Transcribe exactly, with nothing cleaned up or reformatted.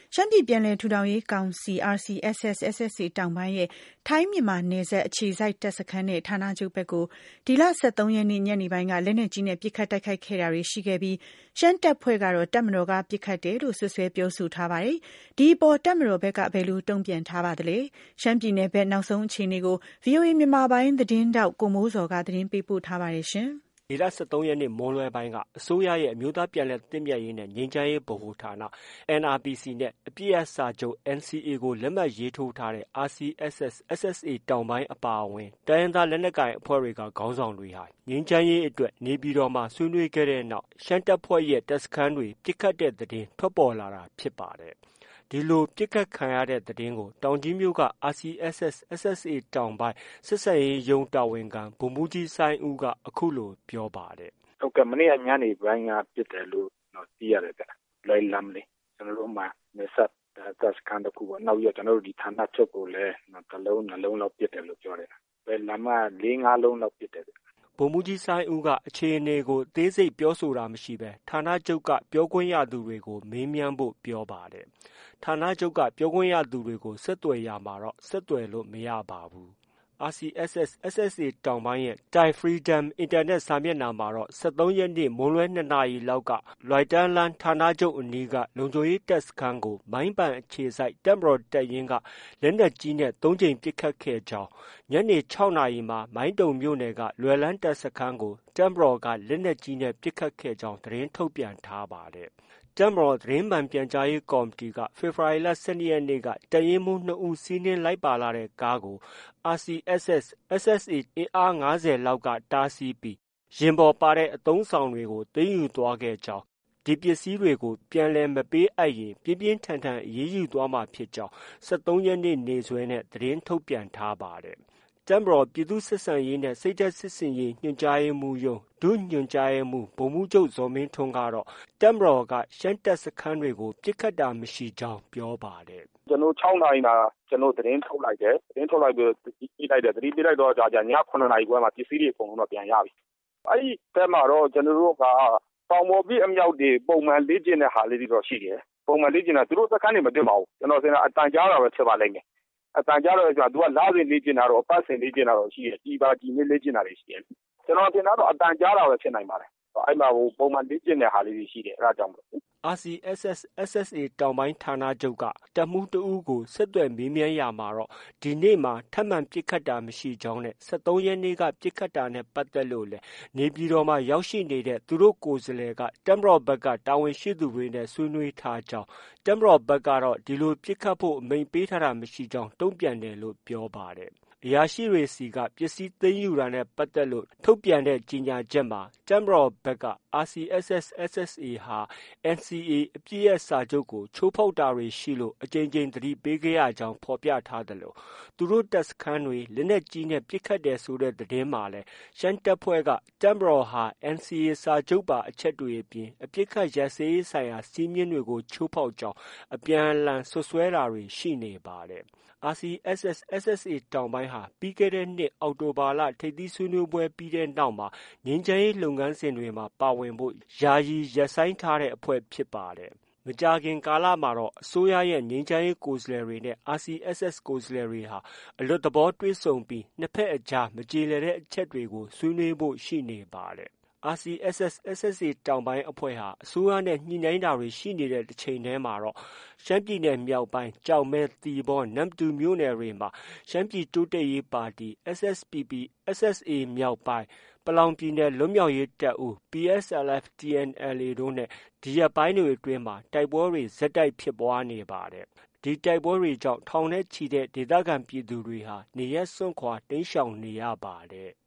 ရှမ်းပြည်ပြန်လည်ထူထောင်ရေးကောင်စီ R C S S S S A တောင်ပိုင်းရဲ့ထိုင်းမြန်မာနယ်စပ်အခြေစိုက်တပ်စခန်းနဲ့ဌာနချုပ်ဘက်ကိုဒီလ၁၃ရက်နေ့ညနေပိုင်းကလက်နက်ကြီးနဲ့ပစ်ခတ်တိုက်ခိုက်ခဲ့တာတွေရှိခဲ့ပြီးရှမ်းတပ်ဖွဲ့ကတော့တပ်မတော်ကပစ်ခတ်တယ်လို့ဆွဆွဲပြောဆိုထားပါတယ်။ဒီအပေါ်တပ်မတော်ဘက်ကဘယ်လိုတုံ့ပြန်ထားပါသလဲ။ရှမ်းပြည်နယ်ဘက်နောက်ဆုံးအခြေအနေကို ဗွီအိုအေမြန်မာပိုင်းသတင်းထောက်ကိုမိုးစော်ကသတင်းပေးပို့ထားပါတယ်ရှင်။ဒီလ၁၃ရက်နေ့မွန်းလွဲပိုင်းကအစိုးရရဲ့အမျိုးသားပြန်လည်သင့်မြတ်ရေးနဲ့ငြိမ်းချမ်းရေးဗဟိုဌာန N R P C နဲ့အပစ်ရပ်စာချုပ် N C A ကိုလက်မှတ်ရေးထိုးထားတဲ့ R C S S S S A တောင်ပိုင်းအပါအဝင်တိုင်းရင်းသားလက်နက်ကိုင်အဖွဲ့တွေကခေါင်းဆောင်တွေဟာငြိမ်းချမ်းရေးအတွက်နေပြည်တော်မှာဆွေးနွေးခဲ့တဲ့နောက်ရှမ်းတပ်ဖွဲ့ရဲ့တပ်စခန်းတွေပစ်ခတ်တဲ့သတင်းထွက်ပေါ်လာတာဖြစ်ပါတယ်။ဒီလိုပစ်ခတ်ခံရတဲ့သတင်းကိုတောင်ကြီးမြို့က R C S S S S A တောင်ပိုင်းဆက်ဆံရေးရုံးတာဝန်ခံဗိုလ်မှူးကြီးစိုင်းဦးကအခုလိုပြောပါတယ်။ဟုတ်ကဲ့မနေ့ကညနေပိုင်းကပစ်တယ်လို့တော့သိရတယ်ဗျ။လွိုင်လမ်လေးကျွန်တော်တို့မှနေဆက်တပ်စခန်းတစ်ခုပေါ့နောက်ရကျွန်တော်တို့ဒီဌာနချုပ်ကိုလည်းတစ်လုံးနှလုံးလောက်ပစ်တယ်လို့ပြောတယ်။လွိုင်လမ်က၄၅လုံးလောက်ပစ်တယ်ဗျ။ဗိုလ်မှူးကြီးစိုင်းဦးကအခြေအနေကိုအသေးစိတ်ပြောဆိုတာမရှိဘဲဌာနချုပ်ကပြောခွင့်ရသူတွေကိုမေးမြန်းဖို့ပြောပါတယ်။ဌာနချုပ်ကပြောခွင့်ရသူတွေကိုဆက်သွယ်ရမှာတော့ဆက်သွယ်လို့မရပါဘူး။ R C S S S S A တောင်ပိုင်းရဲ့ Thai Freedom အင်တာနက်စာမျက်နှာမှာတော့၁၃ရက်နေ့မွန်းလွဲ၂နာရီလောက်ကလွိုင်တန်းလန်းဌာနချုပ်အနီးကလုံခြုံရေးတပ်စခန်းကိုမိုင်းပန်အခြေစိုက်တပ်မတော်တပ်ရင်းကလက်နက်ကြီးနဲ့၃ကြိမ်ပစ်ခတ်ခဲ့ကြောင်းညနေ၆နာရီမှာမိုင်းတုံမြို့နယ်ကလွယ်လန်းတပ်စခန်းကိုတပ်မတော်ကလက်နက်ကြီးနဲ့ပစ်ခတ်ခဲ့ကြောင်းသတင်းထုတ်ပြန်ထားပါတယ်။တပ်မတော်သတင်းမှန်ပြန်ကြားရေးကော်မတီကဖေဖော်ဝါရီလ၁၂ရက်နေ့ကတပ်ရင်းမှူး၂ဦးစီးနင်းလိုက်ပါလာတဲ့ကားကို R C S S S S A အင်အား၅၀လောက်ကတားဆီးပြီးယာဉ်ပေါ်ပါတဲ့အသုံးအဆောင်တွေကိုသိမ်းယူသွားခဲ့ကြောင်းဒီပစ္စည်းတွေကိုပြန်လည်မပေးအပ်ရင်ပြင်းပြင်းထန်ထန်အရေးယူသွားမှာဖြစ်ကြောင်း၁၃ရက်နေ့နေ့စွဲနဲ့သတင်းထုတ်ပြန်ထားပါတယ်။တပ်မတော်ပြည်သူ့ဆက်ဆံရေးနဲ့စိတ်ဓာတ်စစ်ဆင်ရေးညွှန်ကြားရေးမှူးရုံးဒုညွှန်ကြားရေးမှူးဗိုလ်မှူးချုပ်ဇော်မင်းထွန်းကတော့တပ်မတော်ကရှမ်းတပ်စခန်းတွေကိုပစ်ခတ်တာမရှိကြောင်းပြောပါတယ်။ကျွန်တော်၆နာရီမှာကျွန်တော်သတင်းထုတ်လိုက်တယ်။သတင်းထုတ်လိုက်ပြီးပြီးလိုက်တယ်။သတင်းပြီးလိုက်တော့ကြာကြာည၇နာရီခွဲမှာပစ္စည်းတွေအကုန်လုံးတော့ပြန်ရပြီ။အဲ့ဒီတဲမှာတော့ကျွန်တော်တို့ကတောင်ပေါ်ပြည့်အမြောက်တွေပုံမှန်လေ့ကျင့်တဲ့ဟာလေးတွေတော့ရှိတယ်။ပုံမှန်လေ့ကျင့်တာသူတို့စခန်းတွေမတင်ပါဘူး။ကျွန်တော်စင်တာအတန်ကြားတာပဲဖြစ်ပါလိမ့်မယ်။အတန်ကြားတော့ဆိုတာ तू ကလားစင်လေ့ကျင့်တာတော့အပတ်စဉ်လေ့ကျင့်တာတော့ရှိတယ်။ဒီပါဒီနေ့လေ့ကျင့်တာတွေရှိတယ်။ကျွန်တော်တင်တာတော့အတန်ကြားတာပဲဖြစ်နိုင်ပါတယ်။အဲ့မှာဟိုပုံမှန်လေ့ကျင့်တဲ့ဟာလေးတွေရှိတယ်အဲ့ဒါကြောင့်မလို့ R C S S S S A တောင်ပိုင်းဌာနချုပ်ကတပ်မှူးတဦးကိုဆက်သွယ်မေးမြန်းရာမှာတော့ဒီနေ့မှာထပ်မံပစ်ခတ်တာမရှိကြောင်းနဲ့၁၃ရက်နေ့ကပစ်ခတ်တာနဲ့ပတ်သက်လို့လည်းနေပြည်တော်မှာရောက်ရှိနေတဲ့သူတို့ကိုယ်စားလှယ်ကတပ်မတော်ဘက်ကတာဝန်ရှိသူတွေနဲ့ဆွေးနွေးထားကြောင်းတပ်မတော်ဘက်ကတော့ဒီလိုပစ်ခတ်ဖို့အမိန့်ပေးထားတာမရှိကြောင်းတုံ့ပြန်တယ်လို့ပြောပါတယ်။အရာရှိတွေစီကပစ္စည်းသိမ်းယူတာနဲ့ပတ်သက်လို့ထုတ်ပြန်တဲ့ကြေညာချက်မှာတပ်မတော်ဘက်က R C S S S S A ဟာ N C A အပစ်ရပ်စာချုပ်ကိုချိုးဖောက်တာတွေရှိလို့အကြိမ်ကြိမ်သတိပေးခဲ့ရကြောင်းဖော်ပြထားသလိုသူတို့တပ်စခန်းတွေလက်နက်ကြီးနဲ့ပစ်ခတ်တယ်ဆိုတဲ့သတင်းမှာလည်းရှမ်းတပ်ဖွဲ့ကတပ်မတော်ဟာ N C A စာချုပ်ပါအချက်တွေအပြင်အပစ်ခတ်ရပ်စဲရေးဆိုင်ရာစည်းမျဉ်းတွေကိုချိုးဖောက်ကြောင်းအပြန်အလှန်ဆွဆွဲတာတွေရှိနေပါတယ်။ R C S S S S A တောင်ပိုင်းဟာပြီးခဲ့တဲ့နှစ်အောက်တိုဘာလထိပ်သီးဆွေးနွေးပွဲပြီးတဲ့နောက်မှာငြိမ်းချမ်းရေးလုပ်ငန်းစဉ်တွေမှာပါဝင်ဖို့ယာယီရပ်ဆိုင်းထားတဲ့အဖွဲ့ဖြစ်ပါတယ်။မကြာခင်ကာလမှာတော့အစိုးရရဲ့ငြိမ်းချမ်းရေးကိုယ်စားလှယ်တွေနဲ့ R C S S ကိုယ်စားလှယ်တွေဟာအလွတ်သဘောတွေ့ဆုံပြီးနှစ်ဖက်အကြားမကျေလည်တဲ့အချက်တွေကိုဆွေးနွေးဖို့ရှိနေပါတယ်။ R C S S S S A တောင်ပိုင်းအဖွဲ့ဟာအစိုးရနဲ့ညှိနှိုင်းတာတွေရှိနေတဲ့တစ်ချိန်တည်းမှာတော့ရှမ်းပြည်နယ်မြောက်ပိုင်းကျောက်မဲ၊သီပေါ၊နမ္မတူမြို့နယ်တွေမှာရှမ်းပြည်တိုးတက်ရေးပါတီ S S P P S S A မြောက်ပိုင်း၊ပလောင်ပြည်နယ်လွတ်မြောက်ရေးတပ်ဦး P S L F T N L A တို့နဲ့ဒီရက်ပိုင်းတွေအတွင်းမှာတိုက်ပွဲတွေဆက်တိုက်ဖြစ်ပွားနေပါတယ်။ဒီတိုက်ပွဲတွေကြောင့်ထောင်နဲ့ချီတဲ့ဒေသခံပြည်သူတွေဟာနေရပ်စွန့်ခွာတိမ်းရှောင်နေရပါတယ်။